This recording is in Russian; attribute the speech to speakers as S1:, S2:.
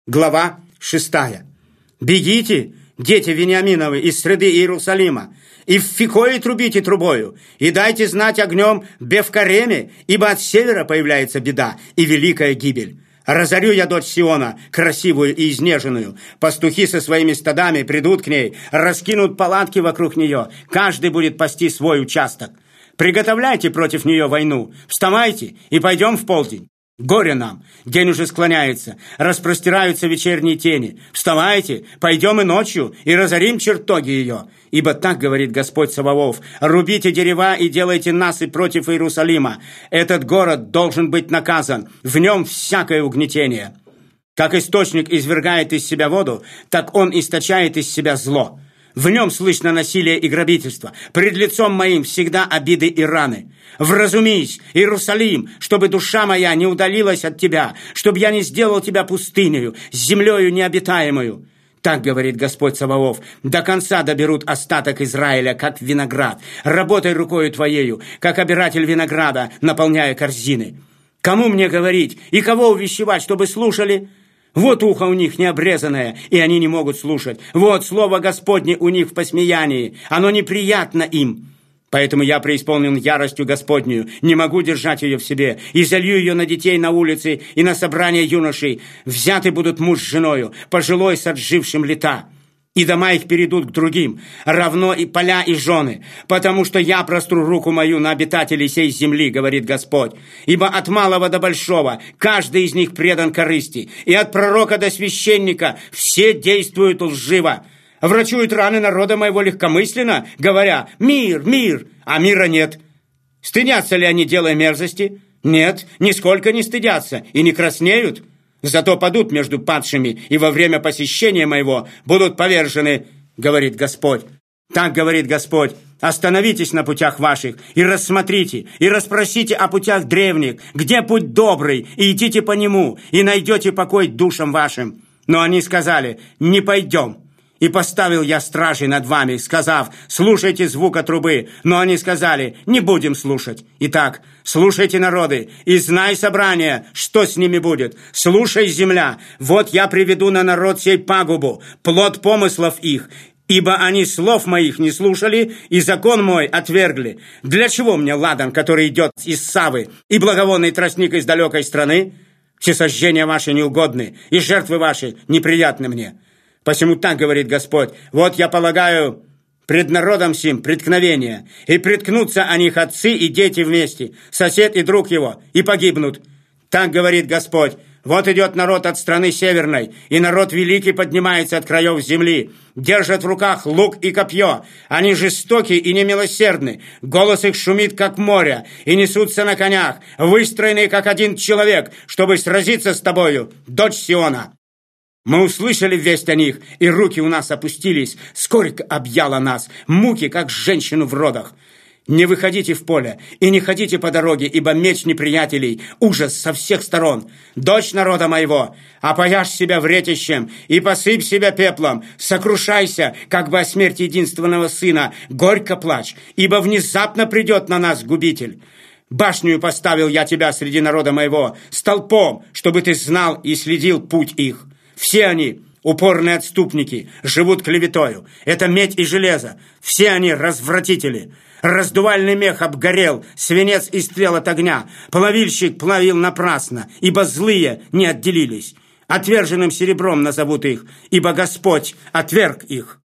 S1: Глава 6. «Бегите, дети Вениаминовы, из среды Иерусалима, и в Фикое трубите трубою, и дайте знать огнем Бевкареме, ибо от севера появляется беда и великая гибель. Разорю я дочь Сиона, красивую и изнеженную. Пастухи со своими стадами придут к ней, раскинут палатки вокруг нее, каждый будет пасти свой участок. Приготовляйте против нее войну, вставайте и пойдем в полдень. Горе нам, день уже склоняется, распростираются вечерние тени. Вставайте, пойдем и ночью, и разорим чертоги ее. Ибо так говорит Господь Саваоф: рубите дерева и делайте насыпь против Иерусалима. Этот город должен быть наказан, в нем всякое угнетение. Как источник извергает из себя воду, так он источает из себя зло. В нем слышно насилие и грабительство. Пред лицом моим всегда обиды и раны. Вразумись, Иерусалим, чтобы душа моя не удалилась от тебя, чтобы я не сделал тебя пустынею, землею необитаемую. Так говорит Господь Саваоф: до конца доберут остаток Израиля, как виноград. Работай рукою твоею, как обиратель винограда, наполняя корзины. Кому мне говорить и кого увещевать, чтобы слушали? Вот ухо у них необрезанное, и они не могут слушать. Вот слово Господне у них в посмеянии, оно неприятно им. Поэтому я преисполнен яростью Господнюю, не могу держать ее в себе, и залью ее на детей на улице и на собрание юношей. Взяты будут муж с женою, пожилой с отжившим лета. И дома их перейдут к другим, равно и поля, и жены, потому что я простру руку мою на обитателей сей земли, говорит Господь. Ибо от малого до большого каждый из них предан корысти, и от пророка до священника все действуют лживо. Врачуют раны народа моего легкомысленно, говоря: мир, мир, а мира нет. Стыдятся ли они, делая мерзости? Нет, нисколько не стыдятся и не краснеют. Зато падут между падшими, и во время посещения моего будут повержены, говорит Господь. Так говорит Господь: остановитесь на путях ваших, и рассмотрите, и расспросите о путях древних, где путь добрый, и идите по нему, и найдете покой душам вашим. Но они сказали: не пойдем. И поставил я стражей над вами, сказав: слушайте звука трубы. Но они сказали: не будем слушать. Итак, слушайте, народы, и знай, собрание, что с ними будет. Слушай, земля, вот я приведу на народ сей пагубу, плод помыслов их, ибо они слов моих не слушали, и закон мой отвергли. Для чего мне ладан, который идет из Савы, и благовонный тростник из далекой страны? Всесожжения ваши неугодны, и жертвы ваши неприятны мне. Посему так говорит Господь: вот я полагаю пред народом сим преткновение, и преткнутся о них отцы и дети вместе, сосед и друг его, и погибнут. Так говорит Господь: вот идет народ от страны северной, и народ великий поднимается от краев земли, держат в руках лук и копье, они жестоки и немилосердны, голос их шумит, как море, и несутся на конях, выстроенные, как один человек, чтобы сразиться с тобою, дочь Сиона. Мы услышали весть о них, и руки у нас опустились, скорик объяла нас, муки, как женщину в родах. Не выходите в поле и не ходите по дороге, ибо меч неприятелей, ужас со всех сторон. Дочь народа моего, опояшь себя вретищем и посыпь себя пеплом, сокрушайся, как бы о смерти единственного сына, горько плачь, ибо внезапно придет на нас губитель. Башню поставил я тебя среди народа моего, столпом, чтобы ты знал и следил путь их. Все они упорные отступники, живут клеветою. Это медь и железо. Все они развратители. Раздувальный мех обгорел, свинец истлел от огня. Плавильщик плавил напрасно, ибо злые не отделились. Отверженным серебром назовут их, ибо Господь отверг их.